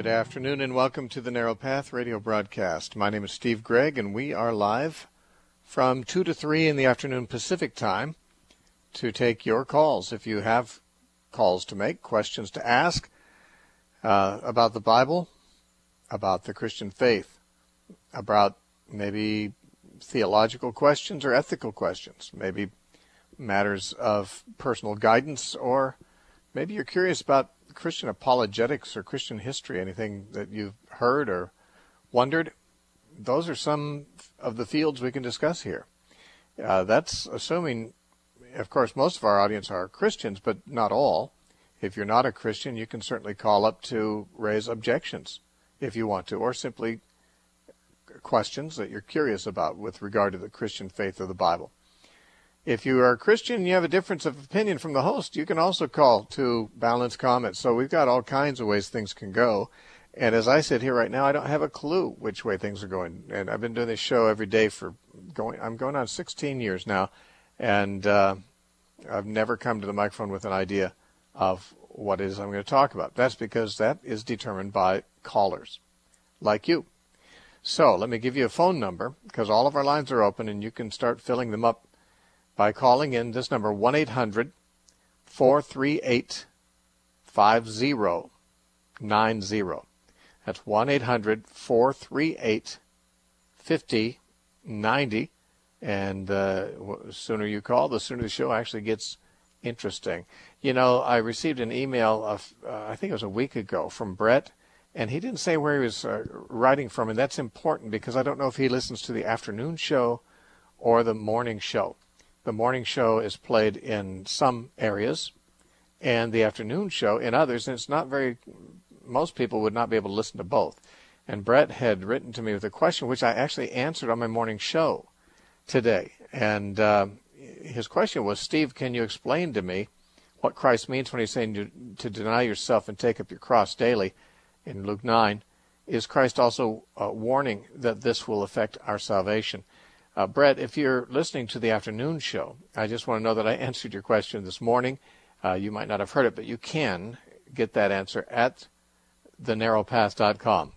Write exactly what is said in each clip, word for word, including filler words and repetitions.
Good afternoon and welcome to the Narrow Path radio broadcast. My name is Steve Gregg and we are live from two to three in the afternoon Pacific time to take your calls. If you have calls to make, questions to ask uh, about the Bible, about the Christian faith, about maybe theological questions or ethical questions, maybe matters of personal guidance, or maybe you're curious about Christian apologetics or Christian history, anything that you've heard or wondered, those are some of the fields we can discuss here. Uh, that's assuming, of course, most of our audience are Christians, but not all. If you're not a Christian, you can certainly call up to raise objections if you want to, or simply questions that you're curious about with regard to the Christian faith of the Bible. If you are a Christian and you have a difference of opinion from the host, you can also call to balance comments. So we've got all kinds of ways things can go. And as I sit here right now, I don't have a clue which way things are going. And I've been doing this show every day for going, I'm going on sixteen years now. And uh, I've never come to the microphone with an idea of what it is I'm going to talk about. That's because that is determined by callers like you. So let me give you a phone number, because all of our lines are open and you can start filling them up by calling in this number, one eight hundred four three eight five zero nine zero. That's one eight hundred four three eight five zero nine zero. And uh, the sooner you call, the sooner the show actually gets interesting. You know, I received an email, of, uh, I think it was a week ago, from Brett, and he didn't say where he was uh, writing from, and that's important because I don't know if he listens to the afternoon show or the morning show. The morning show is played in some areas, and the afternoon show in others, and it's not very, most people would not be able to listen to both. And Brett had written to me with a question, which I actually answered on my morning show today. And uh, his question was, Steve, can you explain to me what Christ means when he's saying to, to deny yourself and take up your cross daily in Luke nine? Is Christ also uh, warning that this will affect our salvation? Uh, Brett, if you're listening to the afternoon show, I just want to know that I answered your question this morning. Uh, you might not have heard it, but you can get that answer at the narrow path dot com.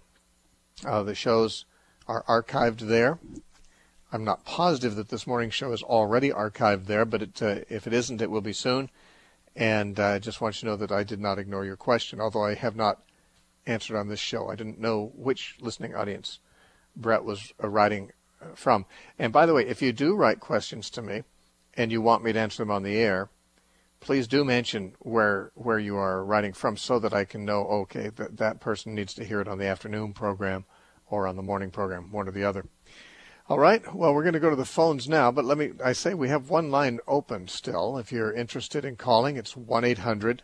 Uh, the shows are archived there. I'm not positive that this morning's show is already archived there, but it, uh, if it isn't, it will be soon. And uh, I just want you to know that I did not ignore your question, although I have not answered on this show. I didn't know which listening audience Brett was uh, writing from. And by the way, if you do write questions to me and you want me to answer them on the air, please do mention where where you are writing from so that I can know, okay, that that person needs to hear it on the afternoon program or on the morning program, one or the other. All right, well, we're going to go to the phones now, but let me, I say we have one line open still. If you're interested in calling, it's one eight hundred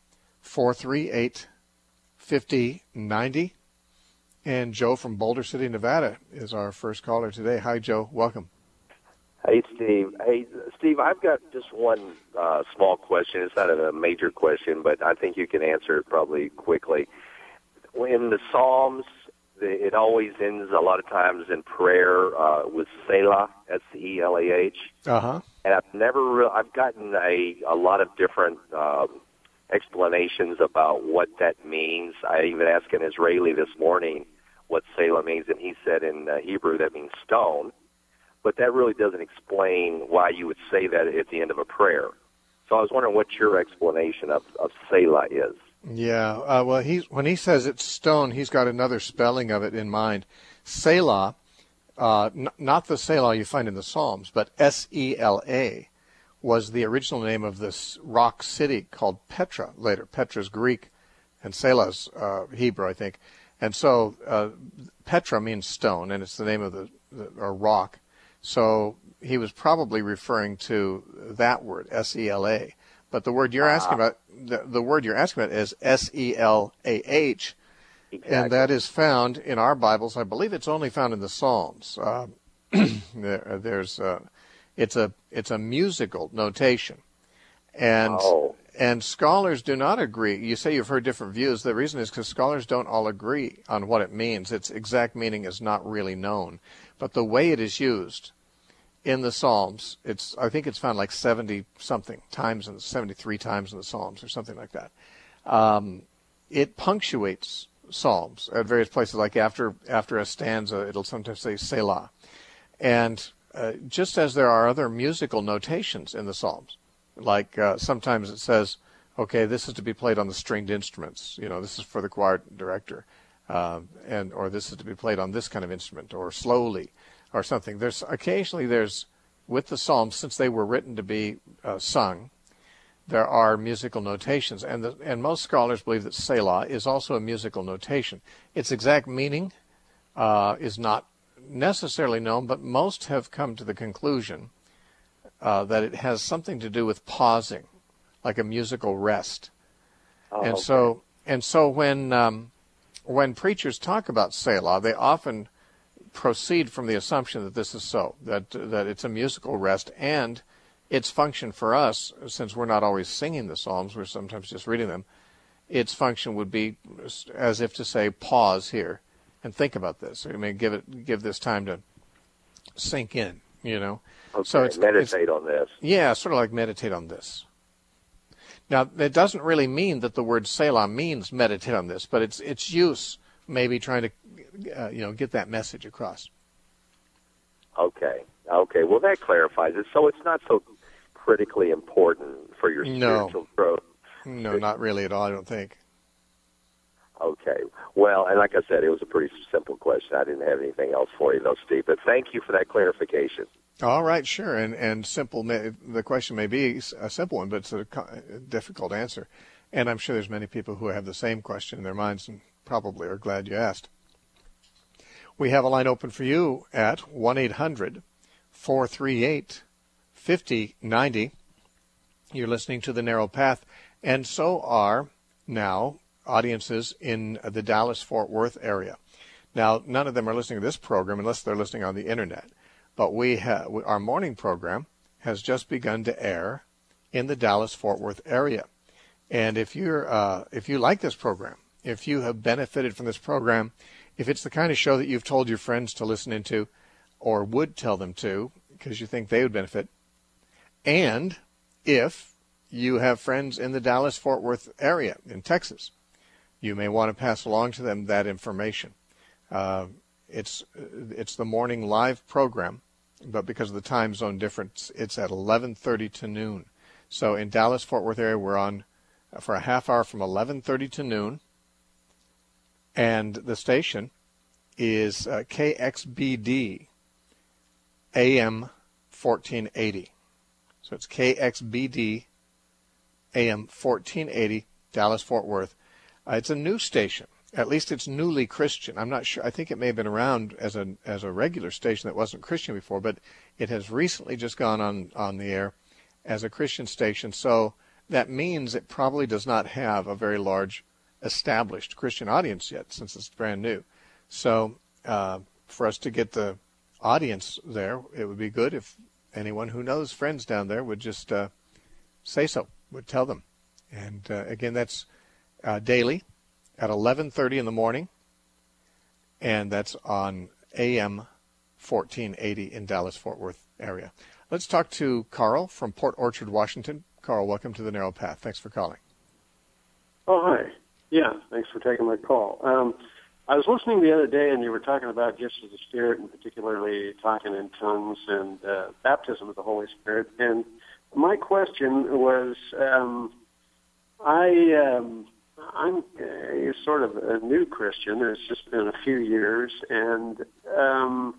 four three eight five zero nine zero. And Joe from Boulder City, Nevada, is our first caller today. Hi, Joe. Welcome. Hey, Steve. Hey, Steve, I've got just one uh, small question. It's not a major question, but I think you can answer it probably quickly. In the Psalms, it always ends a lot of times in prayer uh, with Selah, S E L A H. Uh-huh. And I've never re- I've gotten a, a lot of different um, explanations about what that means. I even asked an Israeli this morning what Selah means, and he said in uh, Hebrew that means stone. But that really doesn't explain why you would say that at the end of a prayer. So I was wondering what your explanation of, of Selah is. Yeah, uh, well, he's, when he says it's stone, he's got another spelling of it in mind. Selah, uh, n- not the Selah you find in the Psalms, but S E L A, was the original name of this rock city called Petra later. Petra's Greek, and Selah's uh, Hebrew, I think. And so uh, Petra means stone, and it's the name of the, the or rock. So he was probably referring to that word, S E L A. But the word you're uh, asking about, the, the word you're asking about is S E L A H, exactly. And that is found in our Bibles. I believe it's only found in the Psalms. Uh, there, there's, uh, it's a it's a musical notation, and oh. and scholars do not agree. You say you've heard different views. The reason is because scholars don't all agree on what it means. Its exact meaning is not really known, but the way it is used in the Psalms, it's I think it's found like seventy something times, and seventy-three times in the Psalms, or something like that. Um, it punctuates psalms at various places, like after after a stanza, it'll sometimes say Selah. And uh, just as there are other musical notations in the psalms, like uh, sometimes it says, okay, this is to be played on the stringed instruments, you know, this is for the choir director, uh, and or this is to be played on this kind of instrument, or slowly, or something. There's occasionally there's, with the psalms, since they were written to be uh, sung, there are musical notations, and the, and most scholars believe that Selah is also a musical notation. Its exact meaning uh, is not necessarily known, but most have come to the conclusion uh, that it has something to do with pausing, like a musical rest. Oh, and okay. so and so when um, when preachers talk about Selah, they often proceed from the assumption that this is so, that that it's a musical rest, and its function for us, since we're not always singing the Psalms, we're sometimes just reading them, its function would be as if to say, pause here and think about this. I mean, give it, give this time to sink in, you know. Okay, so it's, meditate it's, on this. Yeah, sort of like meditate on this. Now, it doesn't really mean that the word Selah means meditate on this, but it's its use maybe trying to, uh, you know, get that message across. Okay. Okay. Well, that clarifies it. So it's not so critically important for your No. spiritual growth. No, not really at all, I don't think. Okay. Well, and like I said, it was a pretty simple question. I didn't have anything else for you, though, Steve. But thank you for that clarification. All right, sure. And and simple. May, the question may be a simple one, but it's a difficult answer. And I'm sure there's many people who have the same question in their minds and probably are glad you asked. We have a line open for you at one eight hundred four three eight five zero nine zero. You're listening to The Narrow Path, and so are now audiences in the Dallas-Fort Worth area. Now, none of them are listening to this program unless they're listening on the Internet. But we ha- our morning program has just begun to air in the Dallas-Fort Worth area. And if you're uh, if you like this program, if you have benefited from this program, if it's the kind of show that you've told your friends to listen into or would tell them to because you think they would benefit, and if you have friends in the Dallas-Fort Worth area in Texas, you may want to pass along to them that information. Uh, it's it's the morning live program, but because of the time zone difference, it's at eleven thirty to noon. So in Dallas-Fort Worth area, we're on for a half hour from eleven thirty to noon, and the station is uh, K X B D A M fourteen eighty. So it's K X B D A M fourteen eighty, Dallas-Fort Worth. Uh, it's a new station. At least it's newly Christian. I'm not sure. I think it may have been around as a as a regular station that wasn't Christian before, but it has recently just gone on, on the air as a Christian station. So that means it probably does not have a very large established Christian audience yet, since it's brand new. So uh, for us to get the audience there, it would be good if anyone who knows friends down there would just uh, say so, would tell them. And uh, again, that's uh, daily at eleven thirty in the morning, and that's on A M fourteen eighty in Dallas-Fort Worth area. Let's talk to Carl from Port Orchard, Washington. Carl, welcome to The Narrow Path. Thanks for calling. Oh, hi. Yeah, thanks for taking my call. Um, I was listening the other day, and you were talking about gifts of the Spirit, and particularly talking in tongues and uh, baptism of the Holy Spirit. And my question was, um, I, um, I'm a, sort of a new Christian. It's just been a few years, and um,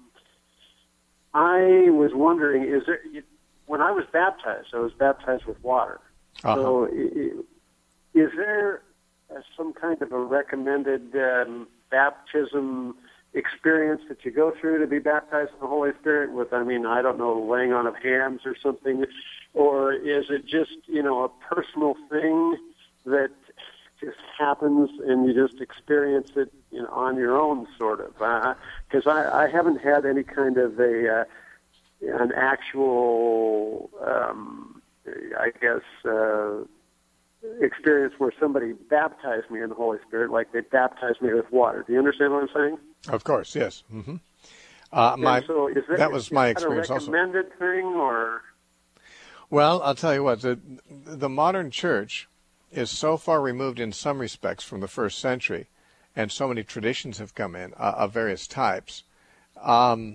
I was wondering, is there, when I was baptized, I was baptized with water. Uh-huh. So is there some kind of a recommended um, baptism experience that you go through to be baptized in the Holy Spirit with, I mean, I don't know, laying on of hands or something? Or is it just, you know, a personal thing that just happens and you just experience it, you know, on your own, sort of? Because uh, I, I haven't had any kind of a uh, an actual, um, I guess, uh, experience where somebody baptized me in the Holy Spirit, like they baptized me with water. Do you understand what I'm saying? Of course, yes. Mm-hmm. Uh, my, so is that, that was is my that experience a also. recommended thing, or? Well, I'll tell you what, the, the modern church is so far removed in some respects from the first century and so many traditions have come in uh, of various types, um,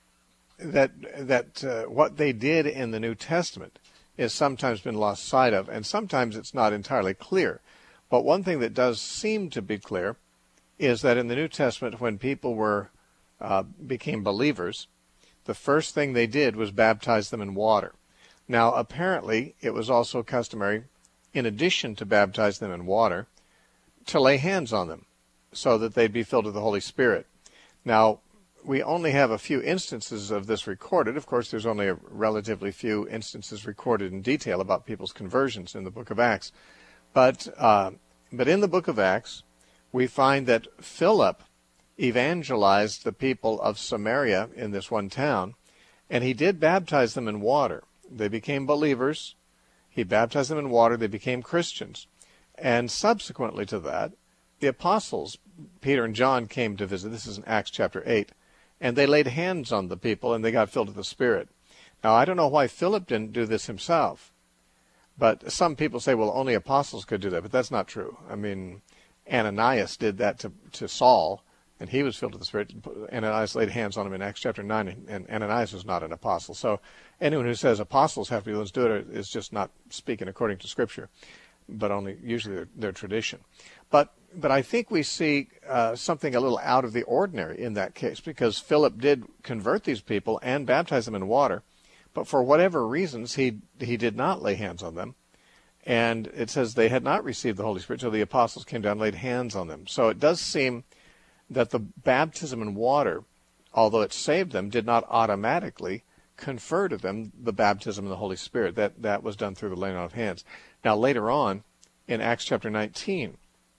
that that uh, what they did in the New Testament is sometimes been lost sight of, and sometimes it's not entirely clear. But one thing that does seem to be clear is that in the New Testament, when people were uh, became believers, the first thing they did was baptize them in water. Now, apparently, it was also customary, in addition to baptize them in water, to lay hands on them so that they'd be filled with the Holy Spirit. Now, we only have a few instances of this recorded. Of course, there's only a relatively few instances recorded in detail about people's conversions in the book of Acts. But, uh, but in the book of Acts, we find that Philip evangelized the people of Samaria in this one town, and he did baptize them in water. They became believers. He baptized them in water. They became Christians. And subsequently to that, the apostles, Peter and John, came to visit. This is in Acts chapter eight. And they laid hands on the people, and they got filled with the Spirit. Now, I don't know why Philip didn't do this himself. But some people say, well, only apostles could do that. But that's not true. I mean, Ananias did that to, to Saul, and he was filled with the Spirit. Ananias laid hands on him in Acts chapter nine, and Ananias was not an apostle. So anyone who says apostles have to be the ones to do it is just not speaking according to Scripture, but only usually their, their tradition. But but I think we see uh, something a little out of the ordinary in that case, because Philip did convert these people and baptize them in water, but for whatever reasons, he he did not lay hands on them. And it says they had not received the Holy Spirit, so the apostles came down and laid hands on them. So it does seem that the baptism in water, although it saved them, did not automatically confer to them the baptism in the Holy Spirit. That that was done through the laying on of hands. Now, later on, in Acts chapter nineteen,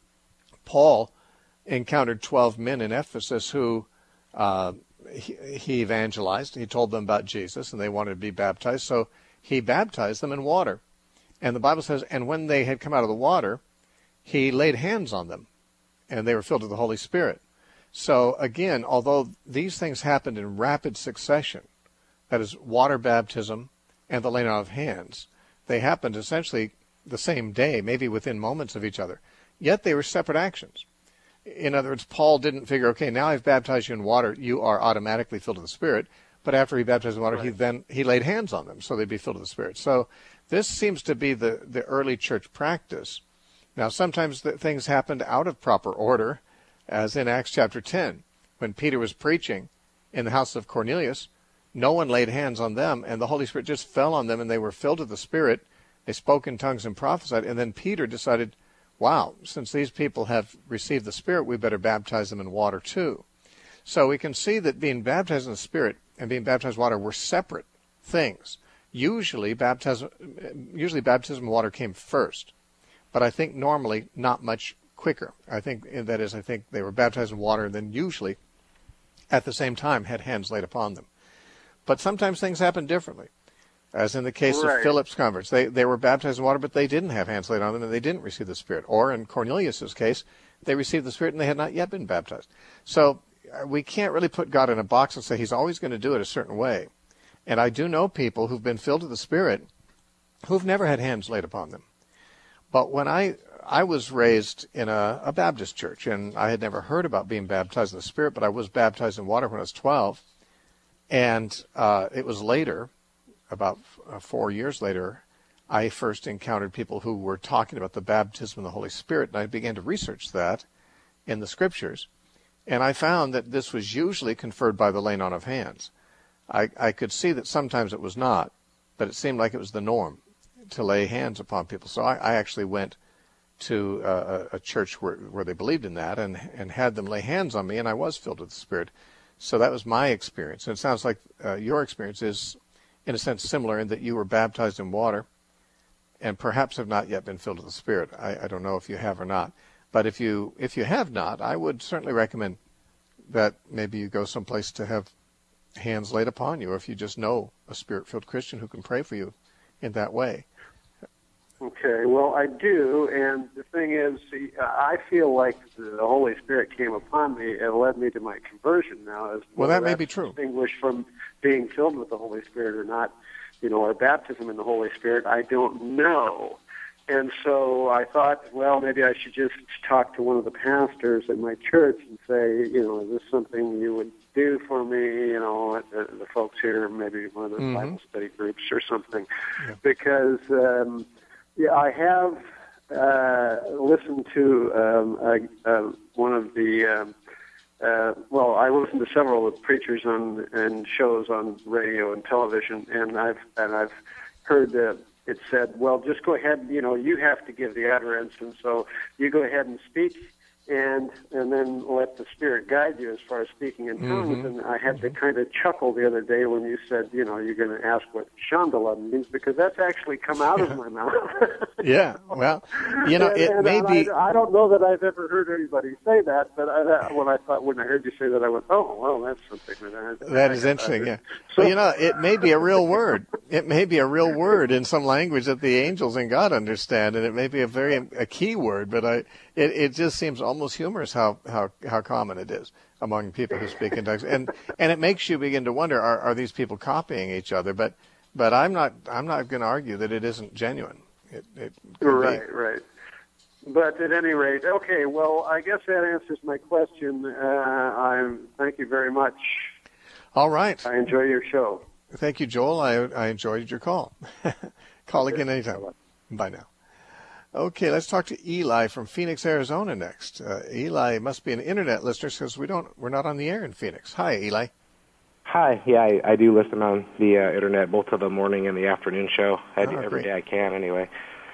Paul encountered twelve men in Ephesus who uh, he, he evangelized. He told them about Jesus, and they wanted to be baptized. So he baptized them in water. And the Bible says, and when they had come out of the water, he laid hands on them, and they were filled with the Holy Spirit. So again, although these things happened in rapid succession, that is, water baptism and the laying on of hands, they happened essentially the same day, maybe within moments of each other. Yet they were separate actions. In other words, Paul didn't figure, okay, now I've baptized you in water, you are automatically filled with the Spirit. But after he baptized in water, right. he then he laid hands on them, so they'd be filled with the Spirit. So this seems to be the, the early church practice. Now, sometimes the things happened out of proper order, as in Acts chapter ten. When Peter was preaching in the house of Cornelius, no one laid hands on them, and the Holy Spirit just fell on them, and they were filled with the Spirit. They spoke in tongues and prophesied, and then Peter decided, wow, since these people have received the Spirit, we better baptize them in water too. So we can see that being baptized in the Spirit and being baptized in water were separate things. Usually, baptism, usually baptism in water came first, but I think normally not much quicker. I think, that is, I think they were baptized in water and then usually at the same time had hands laid upon them. But sometimes things happen differently, as in the case right. of Philip's converts. They, they were baptized in water, but they didn't have hands laid on them and they didn't receive the Spirit. Or in Cornelius' case, they received the Spirit and they had not yet been baptized. So we can't really put God in a box and say he's always going to do it a certain way. And I do know people who've been filled with the Spirit who've never had hands laid upon them. But when I I was raised in a, a Baptist church, and I had never heard about being baptized in the Spirit, but I was baptized in water when I was twelve. And uh, it was later, about uh, four years later, I first encountered people who were talking about the baptism of the Holy Spirit, and I began to research that in the Scriptures. And I found that this was usually conferred by the laying on of hands. I, I could see that sometimes it was not, but it seemed like it was the norm to lay hands upon people. So I, I actually went to uh, a church where, where they believed in that and, and had them lay hands on me, and I was filled with the Spirit. So that was my experience. And it sounds like uh, your experience is, in a sense, similar in that you were baptized in water and perhaps have not yet been filled with the Spirit. I, I don't know if you have or not. But if you if you have not, I would certainly recommend that maybe you go someplace to have hands laid upon you, or if you just know a Spirit-filled Christian who can pray for you in that way. Okay, well, I do, and the thing is, I feel like the Holy Spirit came upon me and led me to my conversion now. As well, that may be true. Distinguished from being filled with the Holy Spirit or not, you know, or baptism in the Holy Spirit, I don't know. and so I thought, well, maybe I should just talk to one of the pastors at my church and say, you know, is this something you would do for me? You know, the, the folks here, maybe one of the mm-hmm. Bible study groups or something, yeah. because um, yeah, I have uh, listened to um, uh, uh, one of the. Um, Uh, well, I listen to several of the preachers on and shows on radio and television, and I've and I've heard uh, it said, well, just go ahead. You know, you have to give the utterance, and so you go ahead and speak, and and then let the Spirit guide you as far as speaking in tongues. Mm-hmm. And I had mm-hmm. to kind of chuckle the other day when you said, you know, you're going to ask what Shambhala means, because that's actually come out of my mouth. Yeah, well, you know, it and, may and be. I, I don't know that I've ever heard anybody say that, but I, when I thought when I heard you say that, I went, oh, well, that's something that I. That I, is interesting. Yeah. So, well, you know, it may be a real word. It may be a real word in some language that the angels and God understand, and it may be a very a key word. But I, it, it just seems almost humorous how, how, how common it is among people who speak in tongues, and and it makes you begin to wonder: Are are these people copying each other? But but I'm not I'm not going to argue that it isn't genuine. It, it right, be. right. But at any rate, okay. Well, I guess that answers my question. Uh, I thank you very much. All right. I enjoy your show. Thank you, Joel. I I enjoyed your call. Call okay. again anytime. Bye now. Okay, let's talk to Eli from Phoenix, Arizona next. Uh, Eli must be an internet listener because we don't we're not on the air in Phoenix. Hi, Eli. Hi. Yeah, I, I do listen on the uh, internet, both of the morning and the afternoon show. I do, oh, every great. day I can, anyway.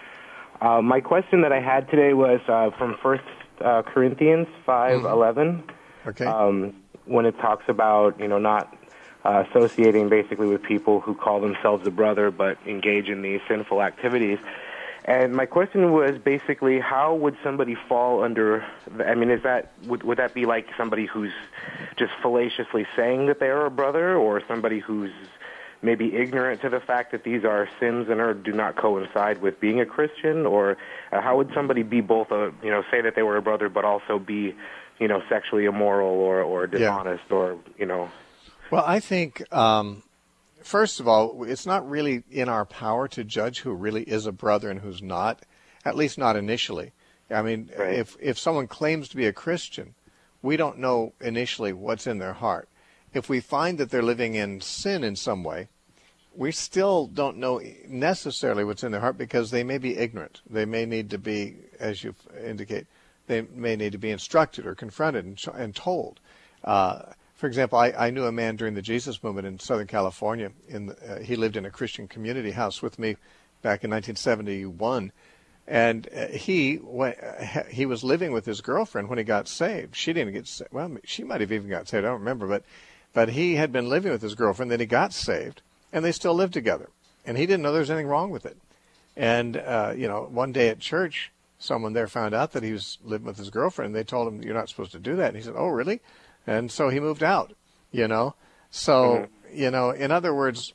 Uh, my question that I had today was uh, from First uh, Corinthians five eleven. Mm-hmm. Okay. Um, when it talks about you know not uh, associating basically with people who call themselves a brother but engage in these sinful activities. And my question was basically, how would somebody fall under, I mean, is that, would, would that be like somebody who's just fallaciously saying that they are a brother, or somebody who's maybe ignorant to the fact that these are sins and are, do not coincide with being a Christian? Or uh, how would somebody be both a, you know, say that they were a brother but also be, you know, sexually immoral or, or dishonest yeah. or, you know? Well, I think... Um First of all, it's not really in our power to judge who really is a brother and who's not, at least not initially. I mean, right. if if someone claims to be a Christian, we don't know initially what's in their heart. If we find that they're living in sin in some way, we still don't know necessarily what's in their heart because they may be ignorant. They may need to be, as you indicate, they may need to be instructed or confronted and, and told. Uh, For example, I, I knew a man during the Jesus movement in Southern California. In the, uh, he lived in a Christian community house with me back in nineteen seventy-one, and uh, he went, uh, he was living with his girlfriend when he got saved. She didn't get saved. Well, she might have even got saved. I don't remember, but but he had been living with his girlfriend. Then he got saved, and they still lived together. And he didn't know there was anything wrong with it. And uh, you know, one day at church, someone there found out that he was living with his girlfriend. They told him, "You're not supposed to do that." And he said, "Oh, really?" And so he moved out, you know. So, mm-hmm. you know, in other words,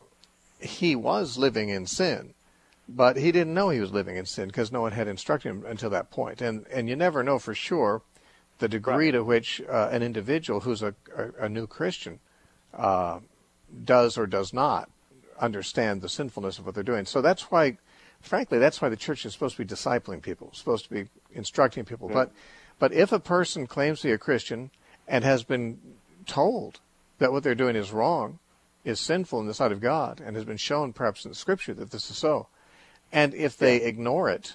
he was living in sin, but he didn't know he was living in sin because no one had instructed him until that point. And and you never know for sure the degree right. to which uh, an individual who's a, a, a new Christian uh, does or does not understand the sinfulness of what they're doing. So that's why, frankly, that's why the church is supposed to be discipling people, supposed to be instructing people. Mm-hmm. But but if a person claims to be a Christian and has been told that what they're doing is wrong, is sinful in the sight of God, and has been shown perhaps in the Scripture that this is so, and if they yeah. ignore it,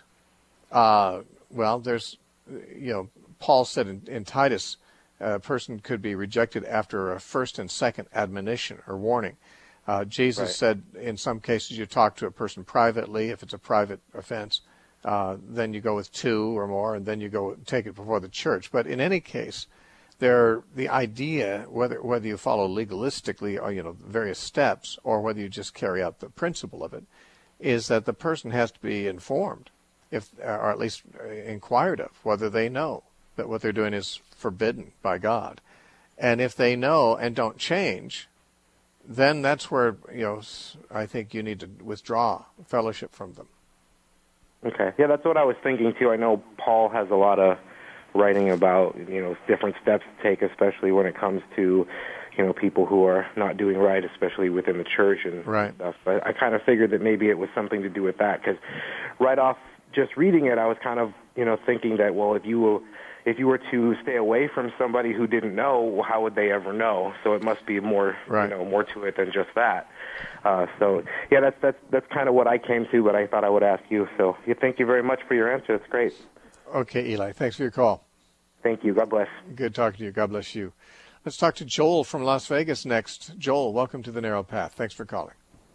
uh, well, there's, you know, Paul said in, in Titus, a person could be rejected after a first and second admonition or warning. Uh, Jesus right. said in some cases you talk to a person privately, if it's a private offense, uh, then you go with two or more, and then you go take it before the church. But in any case, There, the idea, whether whether you follow legalistically or you know various steps, or whether you just carry out the principle of it, is that the person has to be informed, if or at least inquired of, whether they know that what they're doing is forbidden by God, and if they know and don't change, then that's where you know I think you need to withdraw fellowship from them. Okay, yeah, that's what I was thinking too. I know Paul has a lot of writing about, you know, different steps to take, especially when it comes to, you know, people who are not doing right, especially within the church and right. stuff. But I kind of figured that maybe it was something to do with that, because right off just reading it, I was kind of, you know, thinking that, well, if you were, if you were to stay away from somebody who didn't know, well, how would they ever know? So it must be more, right. you know, more to it than just that. Uh, so yeah, that's that's that's kind of what I came to, but I thought I would ask you. So yeah, thank you very much for your answer. It's great. Okay, Eli, thanks for your call. Thank you. God bless. Good talking to you. God bless you. Let's talk to Joel from Las Vegas next. Joel, welcome to the Narrow Path. Thanks for calling.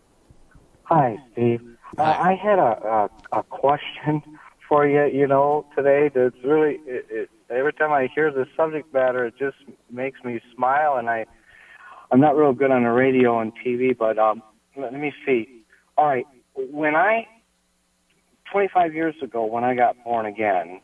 Hi, Steve. Hi. Uh, I had a, a a question for you. You know, today that's really it, it, every time I hear the subject matter, it just makes me smile. And I I'm not real good on the radio and T V, but um, let me see. All right, when I twenty-five years ago when I got born again,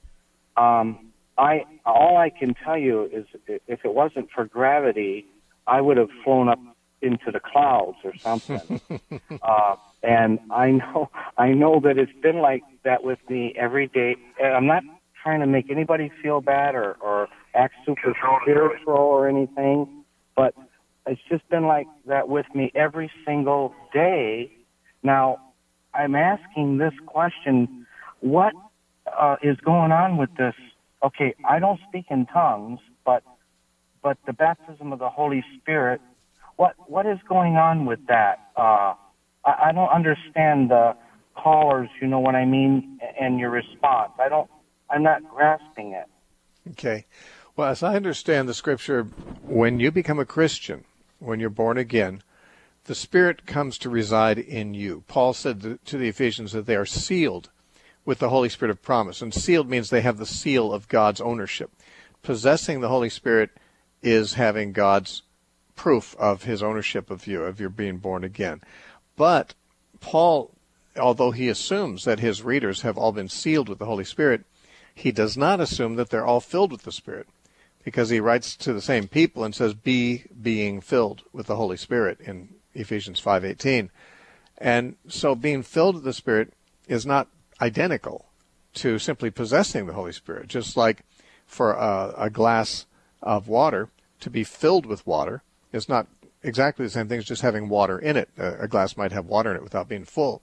um, I all I can tell you is if it wasn't for gravity, I would have flown up into the clouds or something. uh, and I know, I know that it's been like that with me every day. And I'm not trying to make anybody feel bad or, or act super spiritual or anything, but it's just been like that with me every single day. Now, I'm asking this question, what uh, is going on with this? Okay, I don't speak in tongues, but but the baptism of the Holy Spirit, What what is going on with that? Uh, I, I don't understand the callers. You know what I mean, and your response. I don't. I'm not grasping it. Okay. Well, as I understand the Scripture, when you become a Christian, when you're born again, the Spirit comes to reside in you. Paul said to the Ephesians that they are sealed with the Holy Spirit of promise, and sealed means they have the seal of God's ownership. Possessing the Holy Spirit is having God's proof of his ownership of you, of your being born again. But Paul, although he assumes that his readers have all been sealed with the Holy Spirit, he does not assume that they're all filled with the Spirit, because he writes to the same people and says, be being filled with the Holy Spirit in Ephesians five eighteen. And so being filled with the Spirit is not identical to simply possessing the Holy Spirit. Just like for a, a glass of water, to be filled with water is not exactly the same thing as just having water in it. A, a glass might have water in it without being full.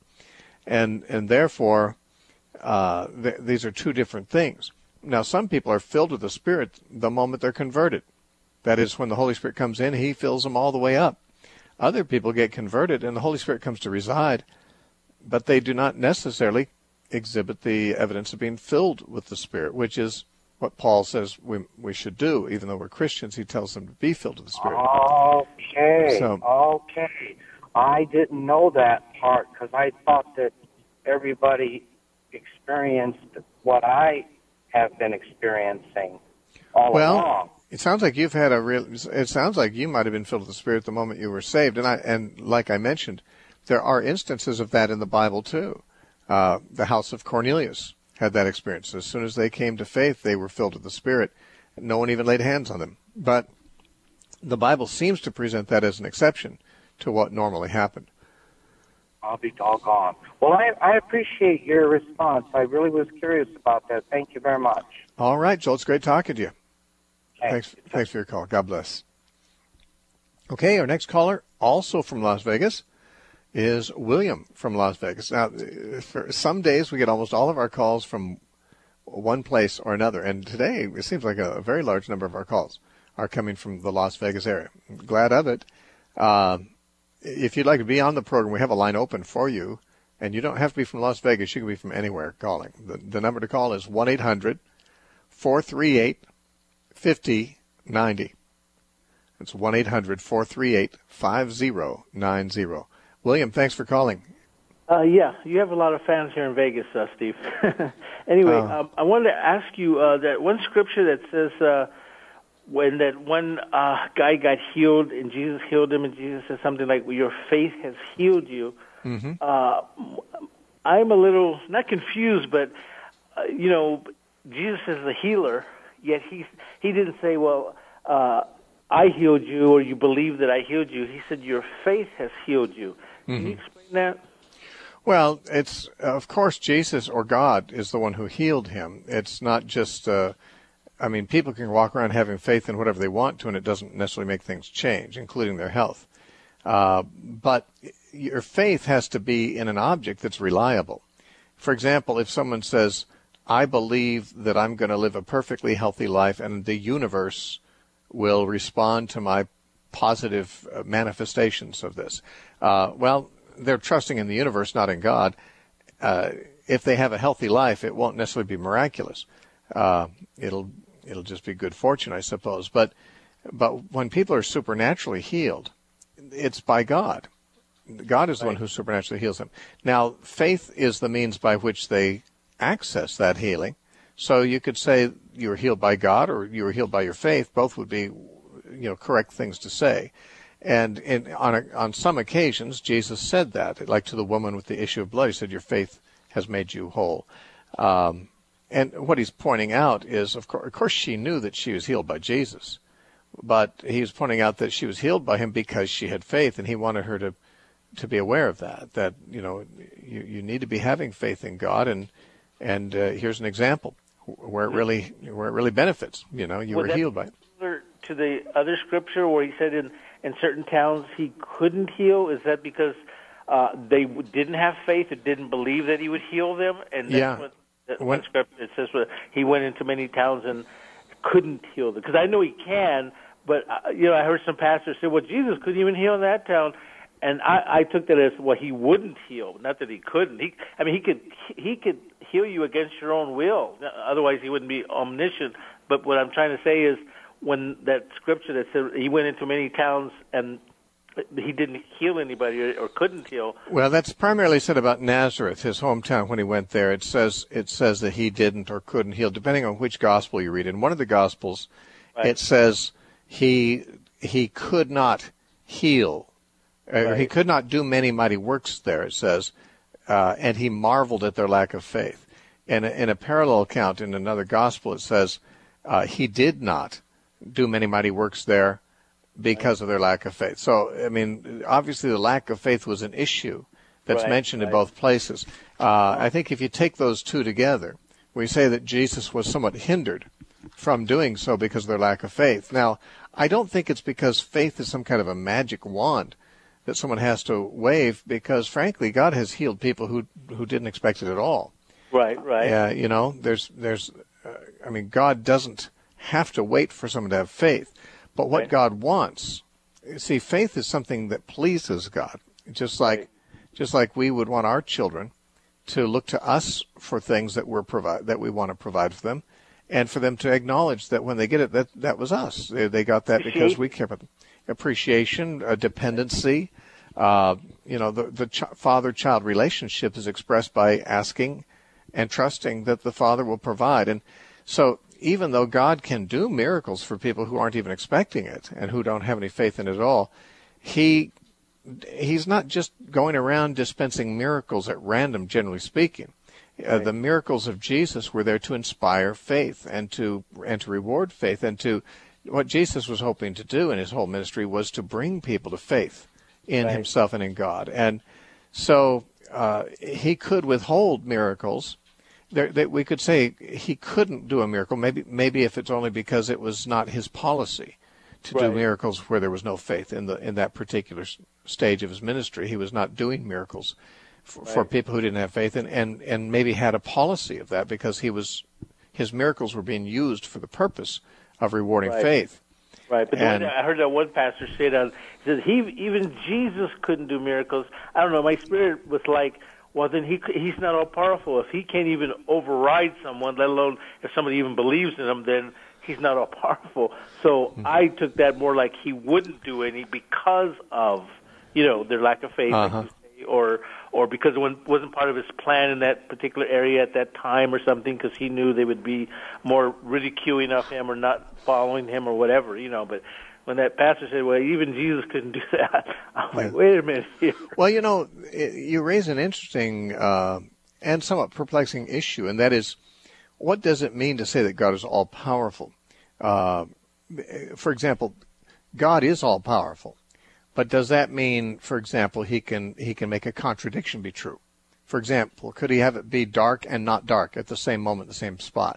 And and therefore, uh, th- these are two different things. Now, some people are filled with the Spirit the moment they're converted. That is, when the Holy Spirit comes in, he fills them all the way up. Other people get converted, and the Holy Spirit comes to reside, but they do not necessarily exhibit the evidence of being filled with the Spirit, which is what Paul says we we should do. Even though we're Christians, he tells them to be filled with the Spirit. Okay, so, okay. I didn't know that part because I thought that everybody experienced what I have been experiencing all well, along. It sounds like you've had a real. It sounds like you might have been filled with the Spirit the moment you were saved, and I and like I mentioned, there are instances of that in the Bible too. Uh, the house of Cornelius had that experience. As soon as they came to faith, they were filled with the Spirit. No one even laid hands on them. But the Bible seems to present that as an exception to what normally happened. I'll be doggone. Well, I, I appreciate your response. I really was curious about that. Thank you very much. All right, Joel. It's great talking to you. Thanks. Thanks, thanks for your call. God bless. Okay, our next caller, also from Las Vegas, is William from Las Vegas. Now, for some days we get almost all of our calls from one place or another, and today it seems like a very large number of our calls are coming from the Las Vegas area. I'm glad of it. Uh, if you'd like to be on the program, we have a line open for you, and you don't have to be from Las Vegas. You can be from anywhere calling. The, the number to call is one eight hundred four three eight five zero nine zero. It's one eight hundred four three eight five zero nine zero. William, thanks for calling. Uh, yeah, you have a lot of fans here in Vegas, uh, Steve. Anyway, Oh. um, I wanted to ask you uh, that one scripture that says uh, when that one uh, guy got healed and Jesus healed him, and Jesus said something like, well, your faith has healed you. Mm-hmm. Uh, I'm a little, not confused, but, uh, you know, Jesus is the healer, yet he, he didn't say, well, uh, I healed you or you believe that I healed you. He said your faith has healed you. Can Mm-hmm. you explain that? Well, it's, of course, Jesus or God is the one who healed him. It's not just, uh, I mean, people can walk around having faith in whatever they want to, and it doesn't necessarily make things change, including their health. Uh, but your faith has to be in an object that's reliable. For example, if someone says, I believe that I'm going to live a perfectly healthy life and the universe will respond to my positive uh, manifestations of this. Uh, well, they're trusting in the universe, not in God. Uh, if they have a healthy life, it won't necessarily be miraculous. Uh, it'll it'll just be good fortune, I suppose. But but when people are supernaturally healed, it's by God. God is the one who supernaturally heals them. Now, faith is the means by which they access that healing. So you could say you were healed by God or you were healed by your faith. Both would be, you know, correct things to say. And in, on a, on some occasions, Jesus said that, like to the woman with the issue of blood. He said, your faith has made you whole. Um, and what he's pointing out is, of course, of course, she knew that she was healed by Jesus. But he was pointing out that she was healed by him because she had faith, and he wanted her to to be aware of that, that, you know, you, you need to be having faith in God. And and uh, here's an example where it really where it really benefits. You know, you Was were healed by it. Similar to the other scripture where he said in, in certain towns he couldn't heal? Is that because uh, they didn't have faith or didn't believe that he would heal them? And that's Yeah. what that When- one scripture it says where he went into many towns and couldn't heal them. Because I know he can, but uh, you know, I heard some pastors say, "Well, Jesus couldn't even heal in that town." And I, I took that as, well, he wouldn't heal, not that he couldn't. He, I mean, he could he could heal you against your own will. Otherwise, he wouldn't be omniscient. But what I'm trying to say is, when that scripture that said he went into many towns and he didn't heal anybody or, or couldn't heal. Well, that's primarily said about Nazareth, his hometown. When he went there, it says it says that he didn't or couldn't heal, depending on which gospel you read. In one of the gospels, right, it says he he could not heal. Right. Uh, he could not do many mighty works there, it says, uh, and he marveled at their lack of faith. And in a parallel account in another gospel, it says uh, he did not do many mighty works there because of their lack of faith. So, I mean, obviously the lack of faith was an issue that's right, mentioned right. in both places. Uh, I think if you take those two together, we say that Jesus was somewhat hindered from doing so because of their lack of faith. Now, I don't think it's because faith is some kind of a magic wand that someone has to wave, because frankly, God has healed people who who didn't expect it at all. Right, right. Yeah, uh, you know, there's there's, uh, I mean, God doesn't have to wait for someone to have faith, but what right. God wants, see, faith is something that pleases God. Just like, right. just like we would want our children to look to us for things that we're provide that we want to provide for them, and for them to acknowledge that when they get it, that that was us. They, they got that because we care about them. Appreciation, uh, dependency, uh, you know, the, the ch- father-child relationship is expressed by asking and trusting that the Father will provide. And so even though God can do miracles for people who aren't even expecting it and who don't have any faith in it at all, he he's not just going around dispensing miracles at random, generally speaking. Uh, the miracles of Jesus were there to inspire faith and to and to reward faith, and to what Jesus was hoping to do in his whole ministry was to bring people to faith in right. himself and in God. And so uh, he could withhold miracles. There, that we could say he couldn't do a miracle, maybe maybe if it's only because it was not his policy to right. do miracles where there was no faith in the in that particular stage of his ministry. He was not doing miracles for, right. for people who didn't have faith, and, and, and maybe had a policy of that because he was his miracles were being used for the purpose of rewarding right. faith. Right, but and, the one, I heard that one pastor say that, he said he even Jesus couldn't do miracles. I don't know, my spirit was like, well, then he he's not all powerful. If he can't even override someone, let alone if somebody even believes in him, then he's not all powerful. So mm-hmm. I took that more like he wouldn't do any because of, you know, their lack of faith, uh-huh. like you say, or or because it wasn't part of his plan in that particular area at that time or something, because he knew they would be more ridiculing of him or not following him or whatever, you know. But when that pastor said, well, even Jesus couldn't do that, I'm like, yeah. wait a minute here. Well, you know, you raise an interesting uh, and somewhat perplexing issue, and that is, what does it mean to say that God is all-powerful? Uh, for example, God is all-powerful. But does that mean, for example, he can he can make a contradiction be true? For example, could he have it be dark and not dark at the same moment, the same spot?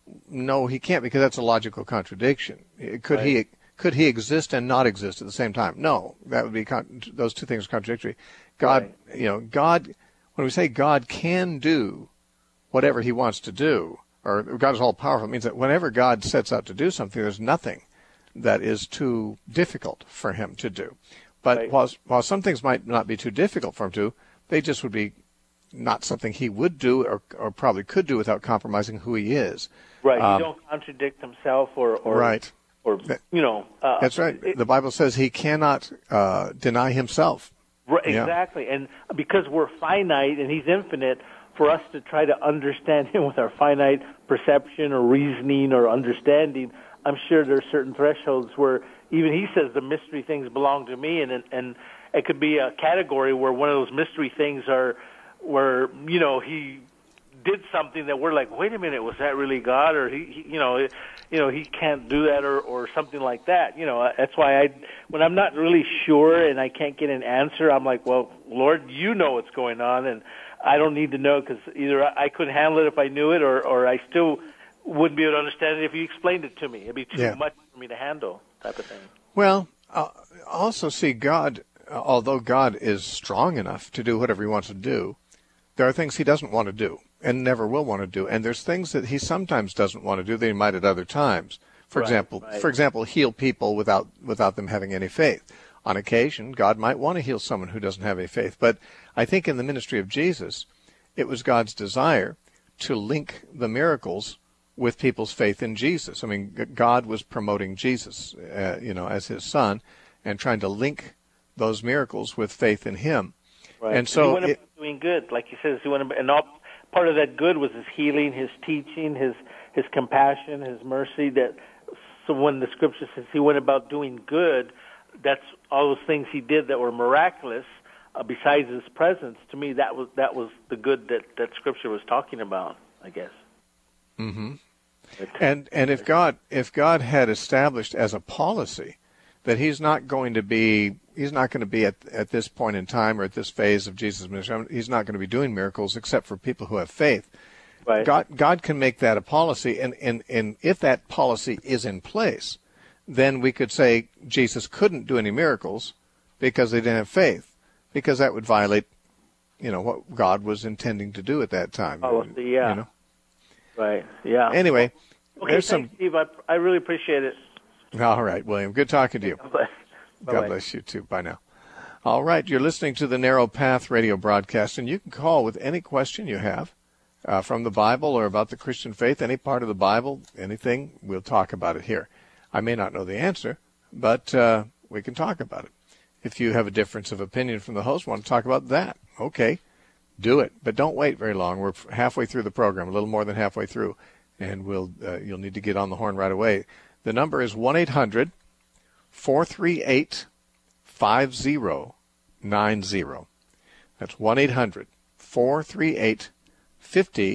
No, he can't, because that's a logical contradiction. Could right. he could he exist and not exist at the same time? No, that would be con- those two things are contradictory. God, right. you know, God when we say God can do whatever he wants to do, or God is all-powerful, it means that whenever God sets out to do something, there's nothing that is too difficult for him to do. But right. while, while some things might not be too difficult for him to do, they just would be not something he would do or, or probably could do without compromising who he is. Right. Um, he don't contradict himself or, or right. or you know. Uh, That's right. It, the Bible says he cannot uh, deny himself. Right, Yeah. exactly. And because we're finite and he's infinite, for us to try to understand him with our finite perception or reasoning or understanding, I'm sure there are certain thresholds where even he says the mystery things belong to me, and and it could be a category where one of those mystery things are where, you know, he did something that we're like, wait a minute, was that really God? Or he, he you know, you know, he can't do that, or or something like that. You know, that's why I, when I'm not really sure and I can't get an answer, I'm like, well, Lord, you know what's going on, and I don't need to know, because either I couldn't handle it if I knew it, or or I still wouldn't be able to understand it if you explained it to me. It'd be too Yeah. much for me to handle, type of thing. Well, uh, also see, God, uh, although God is strong enough to do whatever he wants to do, there are things he doesn't want to do and never will want to do. And there's things that he sometimes doesn't want to do that he might at other times. For Right, example, right. for example, heal people without without them having any faith. On occasion, God might want to heal someone who doesn't have any faith. But I think in the ministry of Jesus, it was God's desire to link the miracles with people's faith in Jesus. I mean, G- God was promoting Jesus, uh, you know, as his son, and trying to link those miracles with faith in him. Right. And so he went it- about doing good, like he says. He went about, and all part of that good was his healing, his teaching, his his compassion, his mercy. That so when the scripture says he went about doing good, that's all those things he did that were miraculous. Uh, besides his presence, to me, that was that was the good that that scripture was talking about, I guess. Mm-hmm. And and if God if God had established as a policy that he's not going to be he's not going to be at at this point in time or at this phase of Jesus' ministry, he's not going to be doing miracles except for people who have faith. Right. God God can make that a policy, and, and, and if that policy is in place, then we could say Jesus couldn't do any miracles because they didn't have faith, because that would violate, you know, what God was intending to do at that time. Policy, yeah. You know? Right. Yeah. Anyway, Okay. there's Thanks, some. Steve. I, I really appreciate it. All right, William. Good talking to you. God bless. God Bye-bye. bless you too. Bye now. All right, you're listening to the Narrow Path radio broadcast, and you can call with any question you have uh, from the Bible or about the Christian faith, any part of the Bible, anything. We'll talk about it here. I may not know the answer, but uh, we can talk about it. If you have a difference of opinion from the host, want to talk about that, okay, do it. But don't wait very long. We're halfway through the program, a little more than halfway through, and we'll uh, you'll need to get on the horn right away. The number is one eight hundred four three eight five zero nine zero. That's one eight hundred four three eight five zero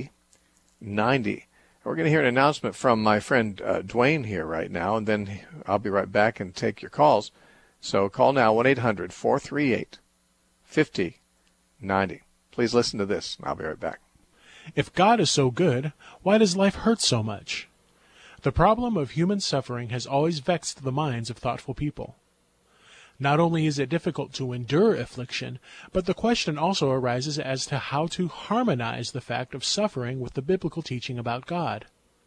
nine zero. We're going to hear an announcement from my friend uh, Dwayne here right now, and then I'll be right back and take your calls. So call now, one eight hundred four three eight five zero nine zero. Please listen to this, and I'll be right back. If God is so good, why does life hurt so much? The problem of human suffering has always vexed the minds of thoughtful people. Not only is it difficult to endure affliction, but the question also arises as to how to harmonize the fact of suffering with the biblical teaching about God.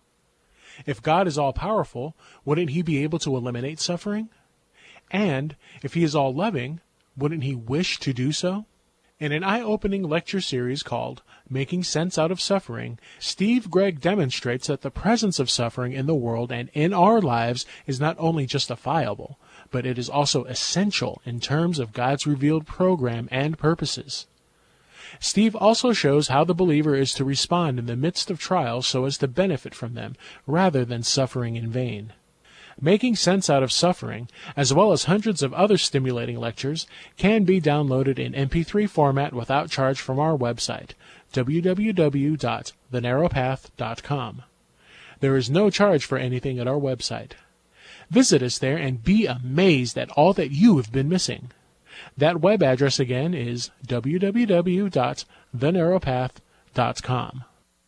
If God is all-powerful, wouldn't he be able to eliminate suffering? And if he is all-loving, wouldn't he wish to do so? In an eye-opening lecture series called Making Sense Out of Suffering, Steve Gregg demonstrates that the presence of suffering in the world and in our lives is not only justifiable, but it is also essential in terms of God's revealed program and purposes. Steve also shows how the believer is to respond in the midst of trials so as to benefit from them, rather than suffering in vain. Making Sense Out of Suffering, as well as hundreds of other stimulating lectures, can be downloaded in M P three format without charge from our website, w w w dot the narrow path dot com. There is no charge for anything at our website. Visit us there and be amazed at all that you have been missing. That web address again is w w w dot the narrow path dot com.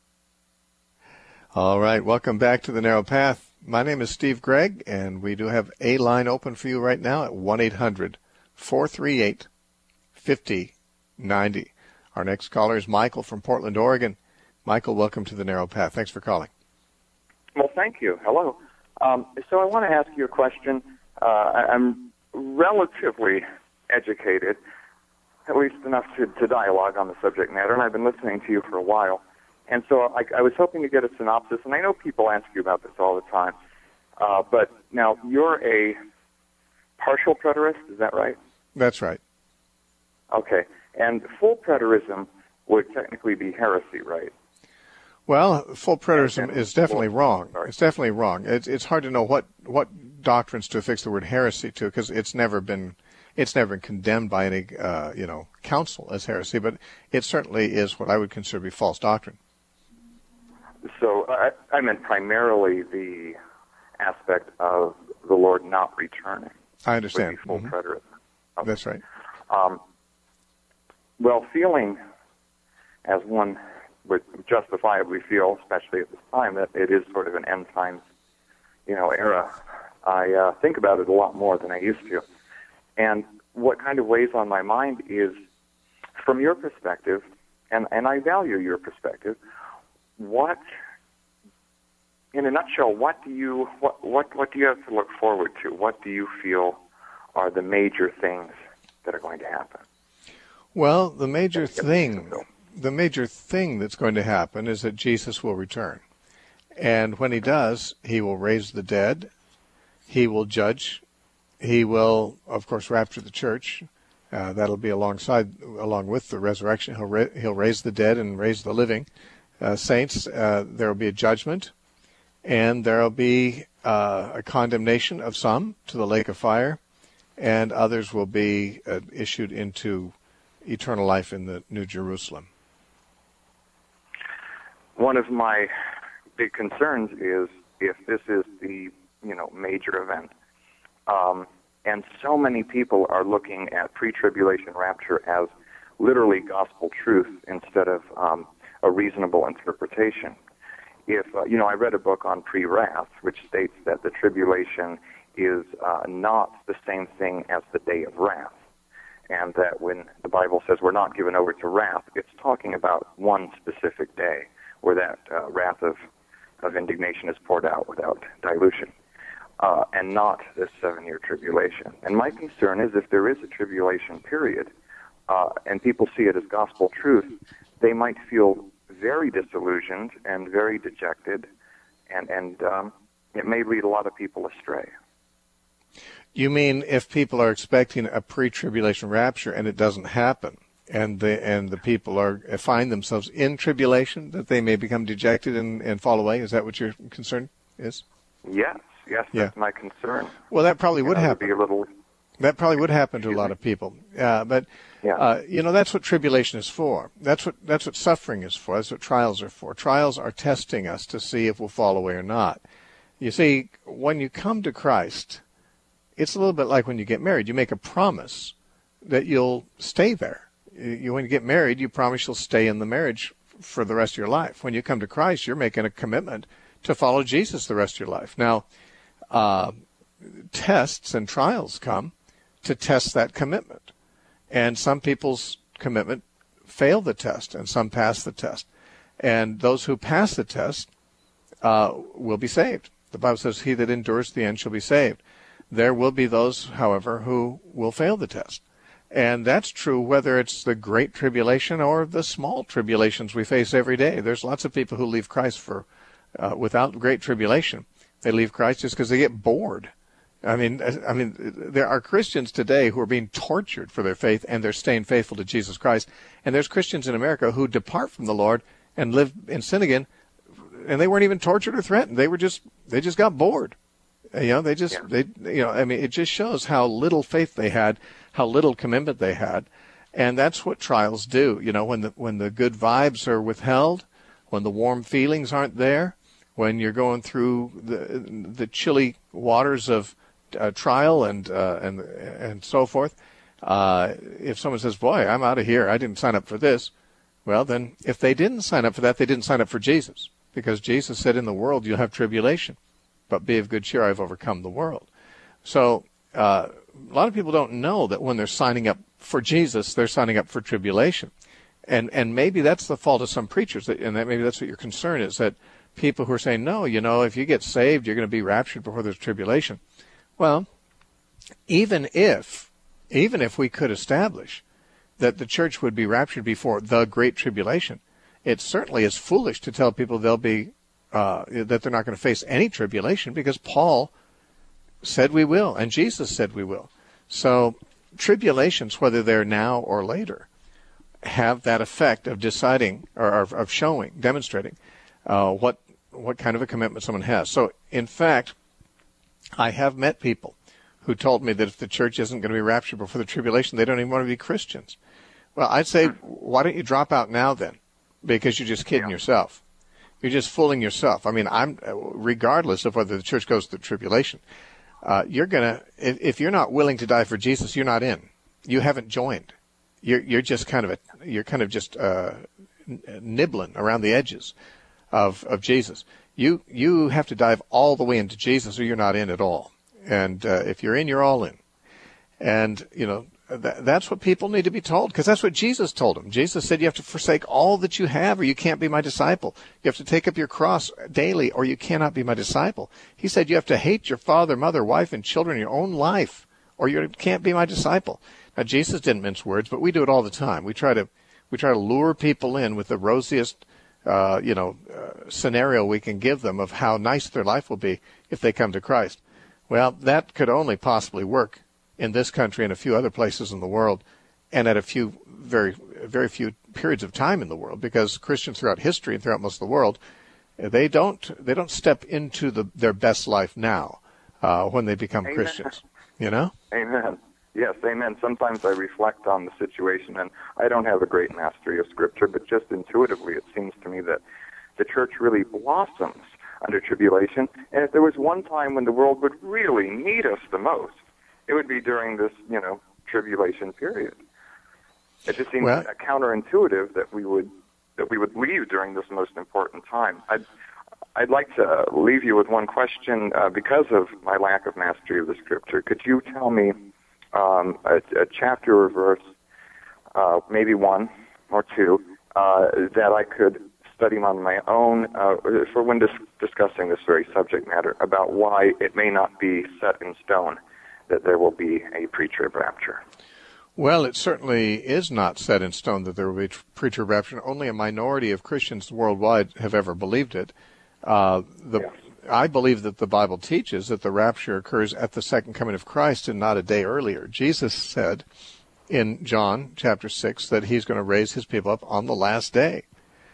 All right, welcome back to the Narrow Path. My name is Steve Gregg, and we do have a line open for you right now at one eight hundred four three eight five zero nine zero. Our next caller is Michael from Portland, Oregon. Michael, welcome to the Narrow Path. Thanks for calling. Well, thank you. Hello. Um, so I want to ask you a question. Uh, I, I'm relatively educated, at least enough to, to dialogue on the subject matter, and I've been listening to you for a while. And so I, I was hoping to get a synopsis, and I know people ask you about this all the time, uh, but now you're a partial preterist, is that right? That's right. Okay. And full preterism would technically be heresy, right? Well, full preterism is definitely wrong. It's definitely wrong. It's, it's hard to know what, what doctrines to affix the word heresy to, because it's never been it's never been condemned by any uh, you know council as heresy, but it certainly is what I would consider to be false doctrine. So I, I meant primarily the aspect of the Lord not returning. I understand. Full mm-hmm. preterism. Okay. That's right. Um, well, feeling as one would justifiably feel, especially at this time, that it is sort of an end times, you know, era. I uh, think about it a lot more than I used to. And what kind of weighs on my mind is, from your perspective, and, and I value your perspective, what, in a nutshell, what do you what, what what do you have to look forward to? What do you feel are the major things that are going to happen? Well, the major thing, the major thing that's going to happen is that Jesus will return. And when he does, he will raise the dead. He will judge. He will, of course, rapture the church. Uh, that'll be alongside, along with the resurrection. He'll ra- he'll raise the dead and raise the living. Uh, saints, uh, there will be a judgment, and there will be uh, a condemnation of some to the lake of fire, and others will be uh, issued into eternal life in the New Jerusalem. One of my big concerns is if this is the, you know, major event, um, and so many people are looking at pre-tribulation rapture as literally gospel truth instead of um, a reasonable interpretation. If uh, you know, I read a book on pre-wrath, which states that the tribulation is uh, not the same thing as the day of wrath, and that when the Bible says we're not given over to wrath, it's talking about one specific day where that uh, wrath of, of indignation is poured out without dilution, uh, and not this seven-year tribulation. And my concern is if there is a tribulation period, uh, and people see it as gospel truth, they might feel very disillusioned and very dejected, and, and um, it may lead a lot of people astray. You mean if people are expecting a pre-tribulation rapture and it doesn't happen, and the and the people are find themselves in tribulation, that they may become dejected and, and fall away? Is that what your concern is? Yes, yes, yeah. That's my concern. Well, that probably you would know, happen. Be a little... That probably would happen to a lot of people. Uh, but yeah. uh, you know, that's what tribulation is for. That's what that's what suffering is for. That's what trials are for. Trials are testing us to see if we'll fall away or not. You see, when you come to Christ, it's a little bit like when you get married. You make a promise that you'll stay there. You, when you get married, you promise you'll stay in the marriage for the rest of your life. When you come to Christ, you're making a commitment to follow Jesus the rest of your life. Now, uh, tests and trials come to test that commitment. And some people's commitment fail the test, and some pass the test. And those who pass the test uh, will be saved. The Bible says, he that endures to the end shall be saved. There will be those, however, who will fail the test. And that's true whether it's the great tribulation or the small tribulations we face every day. There's lots of people who leave Christ for uh, without great tribulation. They leave Christ just because they get bored. I mean, I mean, there are Christians today who are being tortured for their faith, and they're staying faithful to Jesus Christ. And there's Christians in America who depart from the Lord and live in sin again, and they weren't even tortured or threatened. They were just, they just got bored. You know, they just, yeah. they, you know, I mean, it just shows how little faith they had, how little commitment they had. And that's what trials do. You know, when the, when the good vibes are withheld, when the warm feelings aren't there, when you're going through the, the chilly waters of uh, trial and, uh, and, and so forth, uh, if someone says, boy, I'm out of here, I didn't sign up for this. Well, then if they didn't sign up for that, they didn't sign up for Jesus, because Jesus said in the world you'll have tribulation, but be of good cheer, I've overcome the world. So uh, a lot of people don't know that when they're signing up for Jesus, they're signing up for tribulation. And and maybe that's the fault of some preachers, and that maybe that's what your concern is, that people who are saying, no, you know, if you get saved, you're going to be raptured before there's tribulation. Well, even if, even if we could establish that the church would be raptured before the Great Tribulation, it certainly is foolish to tell people they'll be, uh, that they're not going to face any tribulation, because Paul said we will, and Jesus said we will. So tribulations, whether they're now or later, have that effect of deciding, or of, of showing, demonstrating uh, what what kind of a commitment someone has. So, in fact, I have met people who told me that if the church isn't going to be raptured before the tribulation, they don't even want to be Christians. Well, I'd say, why don't you drop out now then? Because you're just kidding yeah. yourself. You're just fooling yourself. I mean, I'm regardless of whether the church goes through tribulation, uh, you're gonna if, if you're not willing to die for Jesus, you're not in. You haven't joined. You're you're just kind of a you're kind of just uh, nibbling around the edges of of Jesus. You you have to dive all the way into Jesus, or you're not in at all. And uh, if you're in, you're all in. And you know th- that's what people need to be told, because that's what Jesus told them. Jesus said you have to forsake all that you have, or you can't be my disciple. You have to take up your cross daily, or you cannot be my disciple. He said you have to hate your father, mother, wife, and children, your own life, or you can't be my disciple. Now, Jesus didn't mince words, but we do it all the time. We try to, we try to lure people in with the rosiest, uh, you know, uh, scenario we can give them of how nice their life will be if they come to Christ. Well, that could only possibly work in this country and a few other places in the world, and at a few very, very few periods of time in the world, because Christians throughout history and throughout most of the world, they don't, they don't step into the, their best life now uh, when they become Amen. Christians. You know? Amen. Yes, amen. Sometimes I reflect on the situation, and I don't have a great mastery of Scripture, but just intuitively it seems to me that the church really blossoms under tribulation, and if there was one time when the world would really need us the most, it would be during this, you know, tribulation period. It just seems well, counterintuitive that we would that we would leave during this most important time. I'd, I'd like to leave you with one question uh, because of my lack of mastery of the Scripture. Could you tell me Um, a, a chapter or verse, uh, maybe one or two, uh, that I could study on my own uh, for when dis- discussing this very subject matter, about why it may not be set in stone that there will be a pre-trib rapture. Well, it certainly is not set in stone that there will be pre-trib rapture. Only a minority of Christians worldwide have ever believed it. Uh, the yeah. I believe that the Bible teaches that the rapture occurs at the second coming of Christ and not a day earlier. Jesus said in John chapter six that he's going to raise his people up on the last day.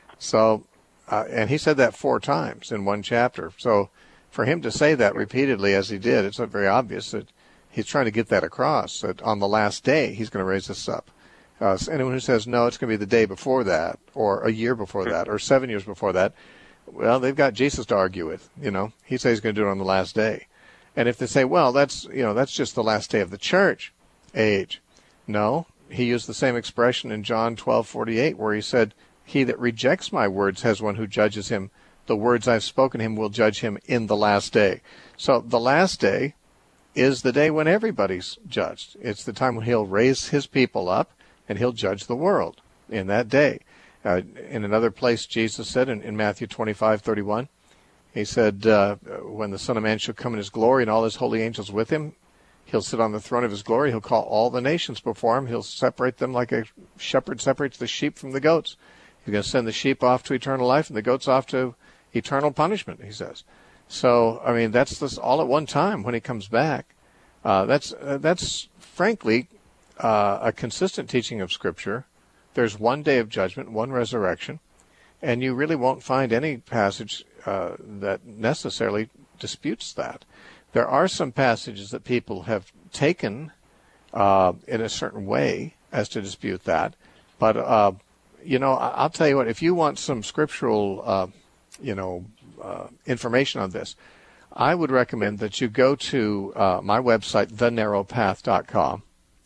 So, uh, and he said that four times in one chapter. So for him to say that repeatedly as he did, it's not very obvious that he's trying to get that across, that on the last day he's going to raise us up. Uh, so anyone who says, no, it's going to be the day before that, or a year before that, or seven years before that, well, they've got Jesus to argue with, you know. He says he's going to do it on the last day. And if they say, well, that's, you know, that's just the last day of the church age. No, he used the same expression in John twelve forty-eight, where he said, he that rejects my words has one who judges him. The words I've spoken to him will judge him in the last day. So the last day is the day when everybody's judged. It's the time when he'll raise his people up and he'll judge the world in that day. Uh, in another place, Jesus said in, in Matthew twenty-five thirty-one, he said, uh, when the Son of Man shall come in his glory and all his holy angels with him, he'll sit on the throne of his glory. He'll call all the nations before him. He'll separate them like a shepherd separates the sheep from the goats. He's going to send the sheep off to eternal life and the goats off to eternal punishment, he says. So, I mean, that's this all at one time when he comes back. Uh, that's, uh, that's frankly, uh, a consistent teaching of Scripture. There's one day of judgment, one resurrection, and you really won't find any passage uh, that necessarily disputes that. There are some passages that people have taken uh, in a certain way as to dispute that, but, uh, you know, I'll tell you what, if you want some scriptural, uh, you know, uh, information on this, I would recommend that you go to uh, my website, the narrow path dot com,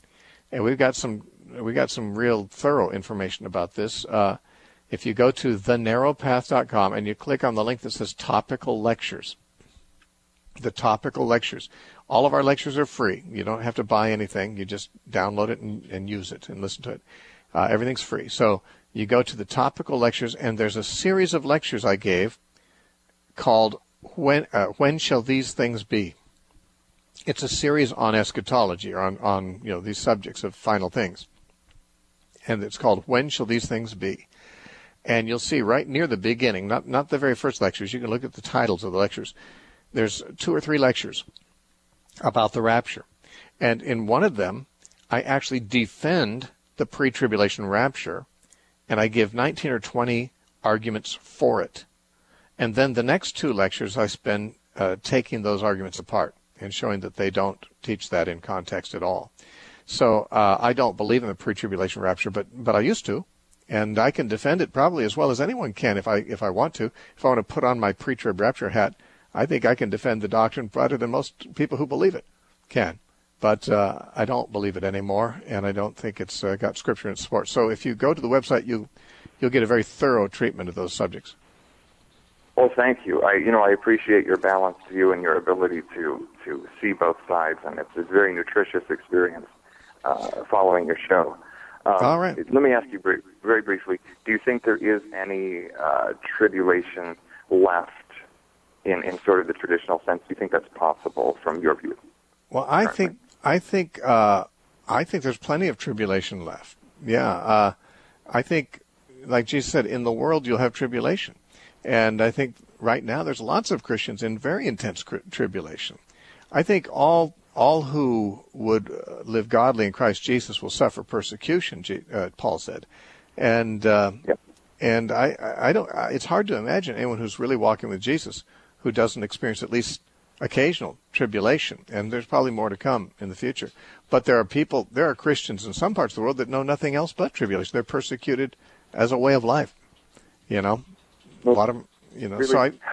and we've got some we got some real thorough information about this. Uh, if you go to the narrow path dot com and you click on the link that says Topical Lectures, the Topical Lectures, all of our lectures are free. You don't have to buy anything. You just download it and, and use it and listen to it. Uh, everything's free. So you go to the topical lectures, and there's a series of lectures I gave called When uh, When Shall These Things Be? It's a series on eschatology, or on, on you know these subjects of final things. And it's called When Shall These Things Be? And you'll see right near the beginning, not, not the very first lectures, you can look at the titles of the lectures. There's two or three lectures about the rapture. And in one of them, I actually defend the pre-tribulation rapture, and I give nineteen or twenty arguments for it. And then the next two lectures, I spend uh, taking those arguments apart and showing that they don't teach that in context at all. So uh, I don't believe in the pre-tribulation rapture, but but I used to, and I can defend it probably as well as anyone can if I if I want to. If I want to put on my pre-trib rapture hat, I think I can defend the doctrine better than most people who believe it can. But uh, I don't believe it anymore, and I don't think it's uh, got scripture in support. So if you go to the website, you you'll get a very thorough treatment of those subjects. Well, thank you. I, you know, I appreciate your balanced view and your ability to, to see both sides, and it's a very nutritious experience uh, following your show. Um, All right. Let me ask you br- very briefly, do you think there is any uh, tribulation left in, in sort of the traditional sense? Do you think that's possible from your view? Well, I think I think uh, I think there's plenty of tribulation left. Yeah, uh, I think, like Jesus said, in the world you'll have tribulation. And I think right now there's lots of Christians in very intense tribulation. I think all all who would live godly in Christ Jesus will suffer persecution, uh, Paul said. And uh, yep. and I, I don't. It's hard to imagine anyone who's really walking with Jesus who doesn't experience at least occasional tribulation. And there's probably more to come in the future. But there are people, there are Christians in some parts of the world that know nothing else but tribulation. They're persecuted as a way of life, you know. A lot of, you know, really, so I,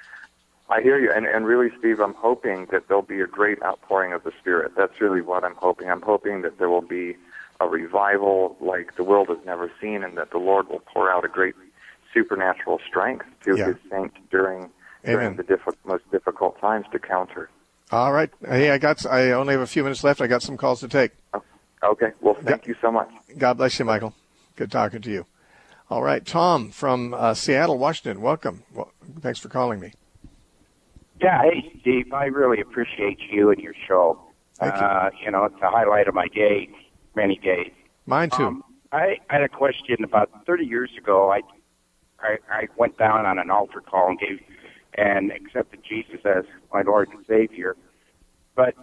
I hear you, and, and really, Steve, I'm hoping that there'll be a great outpouring of the Spirit. That's really what I'm hoping. I'm hoping that there will be a revival like the world has never seen, and that the Lord will pour out a great supernatural strength to yeah. His saints during during the diff- most difficult times to counter. All right. Hey, I got. I only have a few minutes left. I got some calls to take. Oh, okay. Well, thank God, you so much. God bless you, Michael. Good talking to you. All right, Tom from uh, Seattle, Washington. Welcome. Well, thanks for calling me. Yeah, hey, Steve. I really appreciate you and your show. Thank uh, you. You know, it's a highlight of my day, many days. Mine too. Um, I, I had a question. About thirty years ago, I, I I went down on an altar call and gave and accepted Jesus as my Lord and Savior. But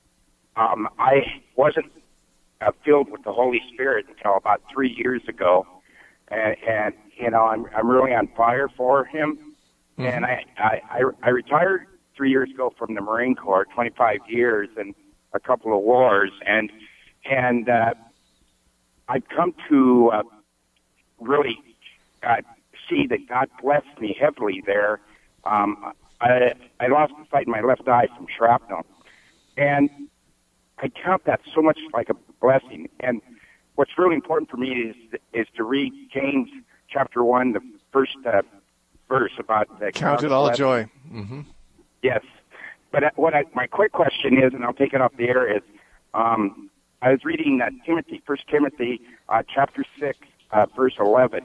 um, I wasn't uh, filled with the Holy Spirit until about three years ago. And, and you know, I'm I'm really on fire for Him. Mm-hmm. And I, I I retired three years ago from the Marine Corps, twenty-five years and a couple of wars, and and uh, I've come to uh, really uh, see that God blessed me heavily there. Um, I I lost the sight in my left eye from shrapnel, and I count that so much like a blessing. And what's really important for me is is to read James chapter one, the first uh, verse about the count it all blessing. Joy. Mm-hmm. Yes, but what I, my quick question is, and I'll take it off the air, is um, I was reading uh, Timothy, First Timothy uh, chapter six, uh, verse eleven,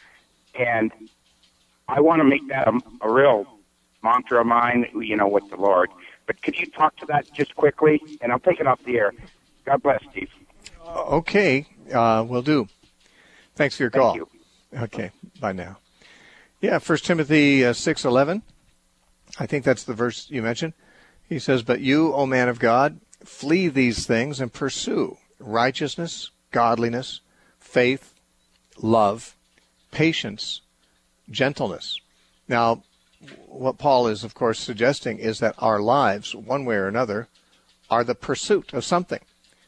and I want to make that a, a real mantra of mine, you know, with the Lord. But could you talk to that just quickly, and I'll take it off the air. God bless, Steve. Okay, uh, will do. Thanks for your call. Thank you. Okay, bye now. Yeah, First Timothy uh, six eleven. I think that's the verse you mentioned. He says, "But you, O man of God, flee these things and pursue righteousness, godliness, faith, love, patience, gentleness." Now, what Paul is, of course, suggesting is that our lives, one way or another, are the pursuit of something.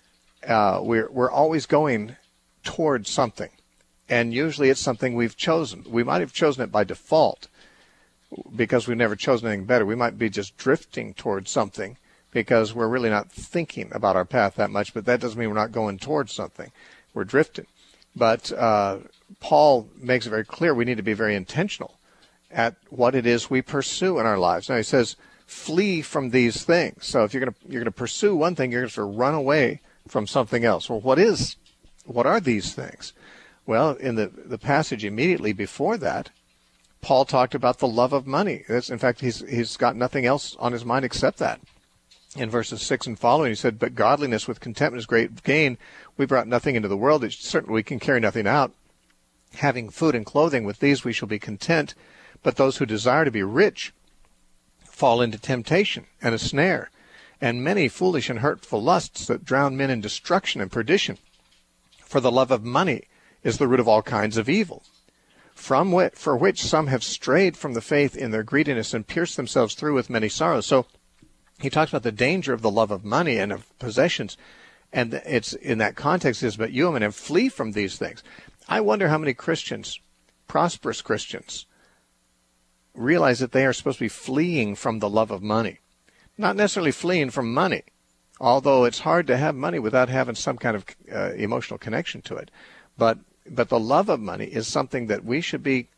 Uh, we're we're always going towards something, and usually it's something we've chosen. We might have chosen it by default because we've never chosen anything better. We might be just drifting towards something because we're really not thinking about our path that much, but that doesn't mean we're not going towards something. We're drifting. But uh, Paul makes it very clear we need to be very intentional at what it is we pursue in our lives. Now he says, flee from these things. So if you're going to you're going to pursue one thing, you're going to run away from something else. Well, what is, what are these things? Well, in the, the passage immediately before that, Paul talked about the love of money. That's, in fact, he's he's got nothing else on his mind except that. In verses six and following, he said, "But godliness with contentment is great gain. We brought nothing into the world. It, certainly we can carry nothing out. Having food and clothing, with these we shall be content. But those who desire to be rich fall into temptation and a snare, and many foolish and hurtful lusts that drown men in destruction and perdition. For the love of money is the root of all kinds of evil, from which, for which some have strayed from the faith in their greediness and pierced themselves through with many sorrows." So he talks about the danger of the love of money and of possessions, and it's in that context is, "But you, men, and flee from these things." I wonder how many Christians, prosperous Christians, realize that they are supposed to be fleeing from the love of money. Not necessarily fleeing from money, although it's hard to have money without having some kind of uh, emotional connection to it. But but the love of money is something that we should be,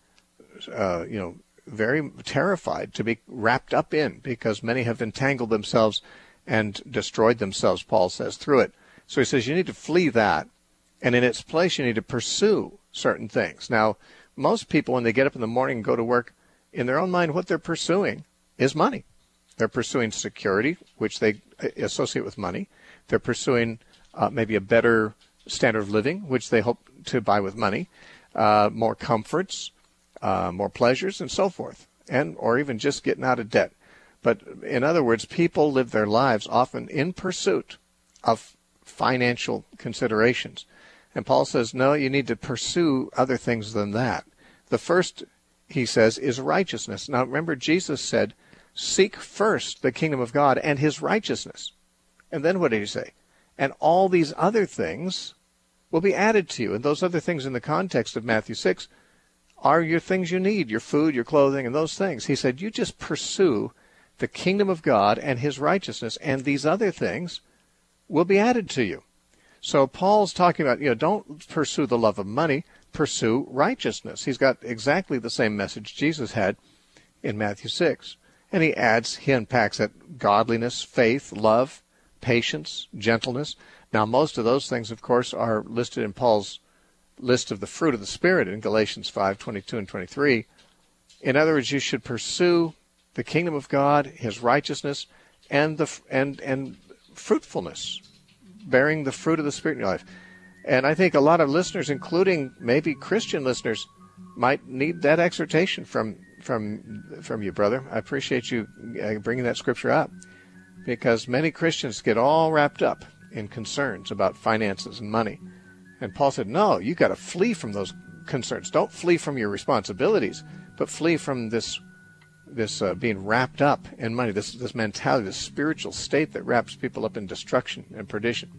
uh, you know, very terrified to be wrapped up in, because many have entangled themselves and destroyed themselves, Paul says, through it. So he says you need to flee that, and in its place you need to pursue certain things. Now, most people, when they get up in the morning and go to work, in their own mind, what they're pursuing is money. They're pursuing security, which they associate with money. They're pursuing uh, maybe a better standard of living, which they hope to buy with money, uh, more comforts, uh, more pleasures, and so forth, and or even just getting out of debt. But in other words, people live their lives often in pursuit of financial considerations. And Paul says, no, you need to pursue other things than that. The first, he says, is righteousness. Now, remember, Jesus said, seek first the kingdom of God and his righteousness. And then what did he say? And all these other things will be added to you. And those other things in the context of Matthew six are your things you need, your food, your clothing, and those things. He said, you just pursue the kingdom of God and his righteousness, and these other things will be added to you. So Paul's talking about, you know, don't pursue the love of money, pursue righteousness. He's got exactly the same message Jesus had in Matthew six. And he adds, he unpacks that godliness, faith, love, patience, gentleness. Now, most of those things, of course, are listed in Paul's list of the fruit of the Spirit in Galatians five, twenty-two and twenty-three. In other words, you should pursue the kingdom of God, his righteousness, and the and and fruitfulness, bearing the fruit of the Spirit in your life. And I think a lot of listeners, including maybe Christian listeners, might need that exhortation from from from you, brother. I appreciate you bringing that scripture up, because many Christians get all wrapped up in concerns about finances and money. And Paul said, no, you got to flee from those concerns. Don't flee from your responsibilities, but flee from this this uh, being wrapped up in money, this this mentality, this spiritual state that wraps people up in destruction and perdition.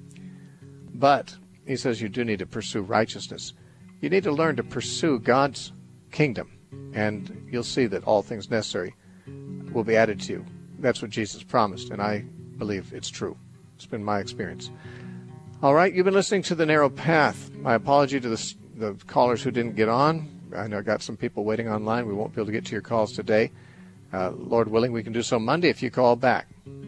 But he says you do need to pursue righteousness. You need to learn to pursue God's kingdom, and you'll see that all things necessary will be added to you. That's what Jesus promised, and I believe it's true. It's been my experience. All right, you've been listening to The Narrow Path. My apology to the, the callers who didn't get on. I know I got some people waiting online. We won't be able to get to your calls today. Uh, Lord willing, we can do so Monday if you call back.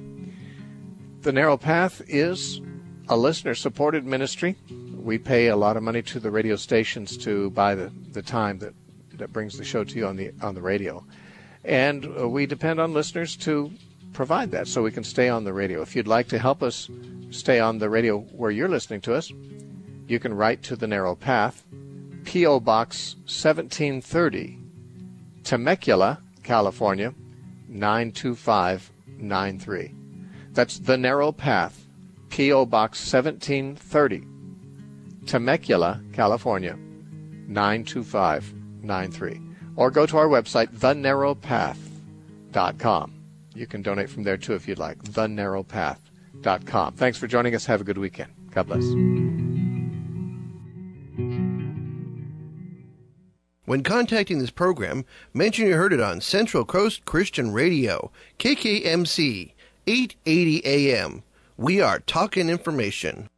The Narrow Path is a listener-supported ministry. We pay a lot of money to the radio stations to buy the, the time that, that brings the show to you on the on the radio. And uh, we depend on listeners to provide that so we can stay on the radio. If you'd like to help us stay on the radio where you're listening to us, you can write to The Narrow Path, P O. Box seventeen thirty, Temecula, California, nine two five nine three. That's The Narrow Path, P O. Box seventeen thirty, Temecula, California, nine two five nine three. Or go to our website, the narrow path dot com. You can donate from there, too, if you'd like, the narrow path dot com. Thanks for joining us. Have a good weekend. God bless. When contacting this program, mention you heard it on Central Coast Christian Radio, K K M C, eight eighty A M. We are talking information.